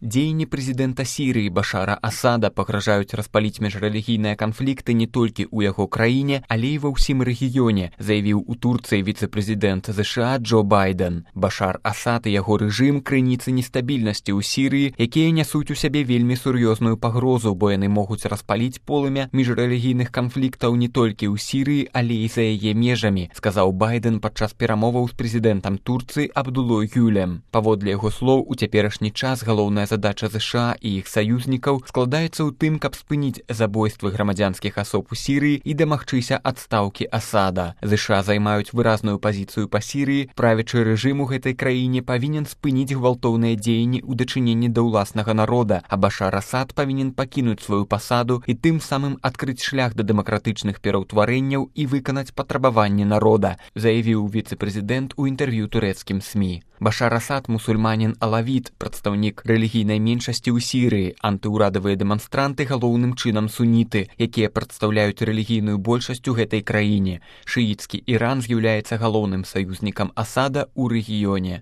Дзеянні прэзідэнта Сірыі Башара Асада пагражаюць распаліць міжрэлігійныя канфлікты не толькі ў яго краіне, але і ва ўсім рэгіёне, заявіў у Турцыі віцэ-прэзідэнт ЗША Джо Байден. Башар Асад і яго рэжым крыніцы нестабільнасці ў Сірыі, якія нясуць у сябе вельмі сур'ёзную пагрозу, бо яны могуць распаліць полымя міжрэлігійных канфліктаў не толькі ў Сірыі, але і за яе межамі, сказаў Байден падчас перамоваў з прэзідэнтам Турцыі Абдулой Гюлем. Паводле яго слоў, у цяперашні час галоўная задача ЗША і іх саюзнікаў складаецца ў тым, каб спыніць забойствы грамадзянскіх асоб у Сірыі і дамагчыся адстаўкі Асада. ЗША займаюць выразную пазіцыю па Сірыі, правячы рэжым у гэтай краіне павінен спыніць гвалтоўныя дзеянні ў дачыненні да ўласнага народа, а Башар Асад павінен пакінуць сваю пасаду і тым самым адкрыць шлях да дэмакратычных пераўтварэнняў і выканаць патрабаванні народа, заявіў віцэ-прэзідэнт у інтэрв'ю турэцкім СМІ. Башар Асад – мусульманін алавіт, прадстаўнік рэлігійнай меншасці ў Сірыі, антыўрадавыя дэманстранты галоўным чынам суніты, якія прадстаўляюць рэлігійную большасць у гэтай краіне. Шыіцкі Іран з'яўляецца галоўным саюзнікам Асада ў рэгіёне.